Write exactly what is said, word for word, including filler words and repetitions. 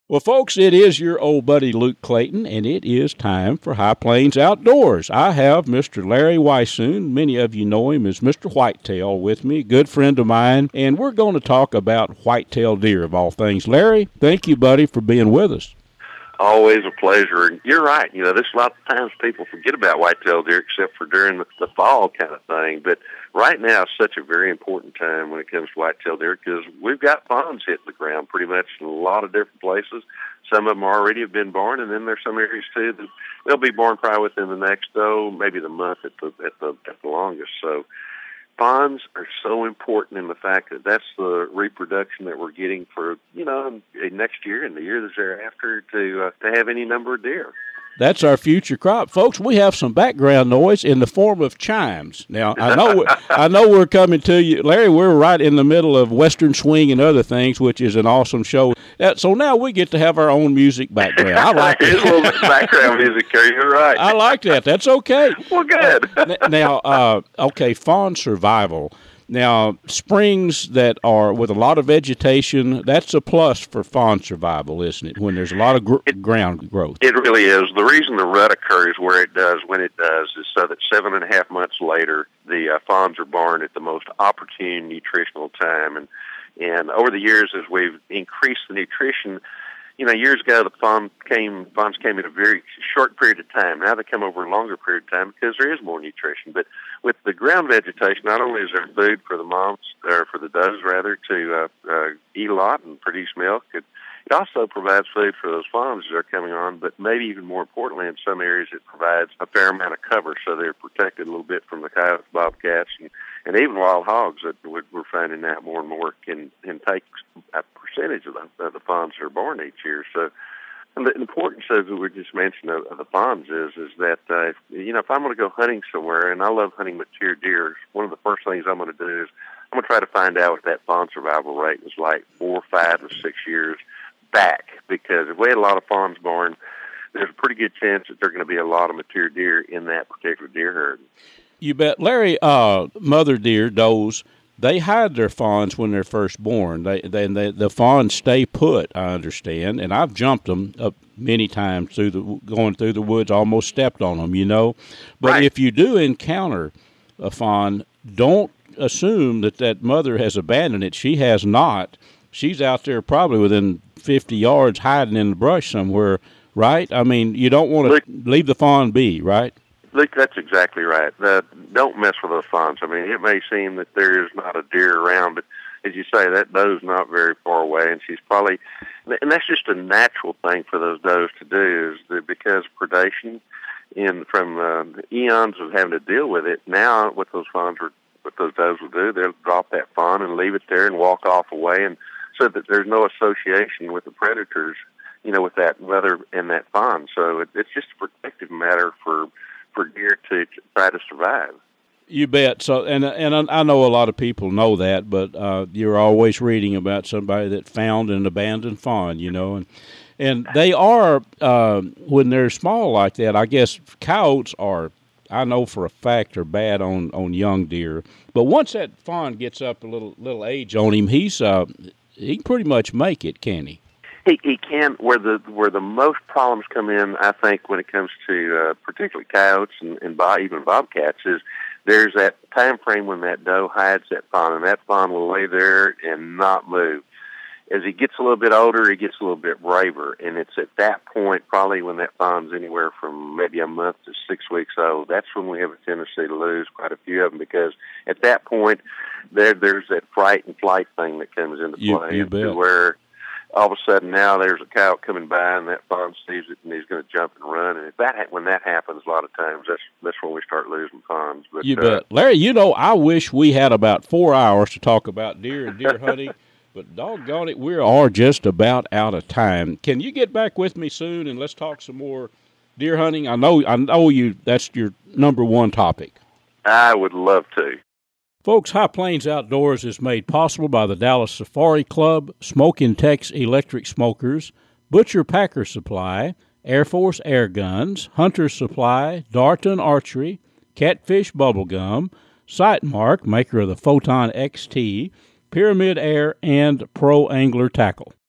Well, folks, it is your old buddy Luke Clayton, and it is time for High Plains Outdoors. I have Mister Larry Weishuhn. Many of you know him as Mister Whitetail with me, good friend of mine, and we're going to talk about whitetail deer of all things. Larry, thank you, buddy, for being with us. Always a pleasure. And you're right. You know, there's a lot of times people forget about whitetail deer except for during the, the fall kind of thing. But right now is such a very important time when it comes to whitetail deer because we've got fawns hitting the ground pretty much in a lot of different places. Some of them already have been born, and then there's some areas too that they'll be born probably within the next, oh, maybe the month at the at the at the longest. So fawns are so important in the fact that that's the reproduction that we're getting for, you know, next year and the year that's thereafter to uh, to have any number of deer. That's our future crop, folks. We have some background noise in the form of chimes. Now, I know, I know we're coming to you, Larry. We're right in the middle of Western Swing and other things, which is an awesome show. Uh, so now we get to have our own music background. I like it. It's a little bit of background music, Kerry. You're right. I like that. That's okay. Well, good. Uh, now, uh, okay, fawn survival. Now, springs that are with a lot of vegetation, that's a plus for fawn survival, isn't it, when there's a lot of gr- it, ground growth? It really is. The reason the rut occurs where it does, when it does, is so that seven and a half months later, the uh, fawns are born at the most opportune nutritional time. And, and over the years, as we've increased the nutrition, you know, years ago, the fawn came, fawns came in a very short period of time. Now they come over a longer period of time because there is more nutrition. But with the ground vegetation, not only is there food for the moms, or for the does, rather, to uh, uh, eat a lot and produce milk, it, it also provides food for those fawns as they're coming on, but maybe even more importantly, in some areas, it provides a fair amount of cover, so they're protected a little bit from the coyotes, bobcats, and, and even wild hogs that we're finding out more and more can, can take a percentage of the, of the fawns that are born each year. So, and the importance of we just mentioned of, of the fawns is is that uh, if, you know, if I'm going to go hunting somewhere, and I love hunting mature deer, one of the first things I'm going to do is I'm going to try to find out what that fawn survival rate was like four, five, or six years back, because if we had a lot of fawns born, there's a pretty good chance that there are going to be a lot of mature deer in that particular deer herd. You bet. Larry, uh, mother deer, does, they hide their fawns when they're first born. They, they, they, the fawns stay put, I understand, and I've jumped them up many times through the going through the woods, almost stepped on them, you know. But right. If you do encounter a fawn, don't assume that that mother has abandoned it. She has not. She's out there probably within fifty yards hiding in the brush somewhere, right? I mean, you don't want to leave the fawn be, right? Luke, that's exactly right. Uh, don't mess with those fawns. I mean, it may seem that there's not a deer around, but as you say, that doe's not very far away, and she's probably, and that's just a natural thing for those does to do, is that because of predation and from uh, eons of having to deal with it, now what those fawns are, what those does will do, they'll drop that fawn and leave it there and walk off away, and so that there's no association with the predators, you know, with that mother and that fawn. So it, it's just a protective matter for for deer to, to try to survive. You bet. So, and and I know a lot of people know that, but uh, you're always reading about somebody that found an abandoned fawn, you know, and and they are uh, when they're small like that. I guess coyotes are, I know for a fact, are bad on, on young deer. But once that fawn gets up a little little age on him, he's uh, he can pretty much make it, can he? He, he can. Where the where the most problems come in, I think, when it comes to uh, particularly coyotes and, and bob, even bobcats, is there's that time frame when that doe hides that fawn, and that fawn will lay there and not move. As he gets a little bit older, he gets a little bit braver, and it's at that point, probably when that fawn's anywhere from maybe a month to six weeks old, that's when we have a tendency to lose quite a few of them, because at that point, there there's that fright and flight thing that comes into play, you, you bet. Where all of a sudden now there's a coyote coming by and that fawn sees it and he's going to jump and run. And if that ha- when that happens, a lot of times that's that's when we start losing fawns. But you uh, bet, Larry. You know, I wish we had about four hours to talk about deer and deer hunting, but doggone it, we are just about out of time. Can you get back with me soon and let's talk some more deer hunting? I know, I know you. That's your number one topic. I would love to. Folks, High Plains Outdoors is made possible by the Dallas Safari Club, Smokin' Tex Electric Smokers, Butcher Packer Supply, Air Force Air Guns, Hunter Supply, Darton Archery, Catfish Bubblegum, Sightmark, maker of the Photon X T, Pyramid Air, and Pro Angler Tackle.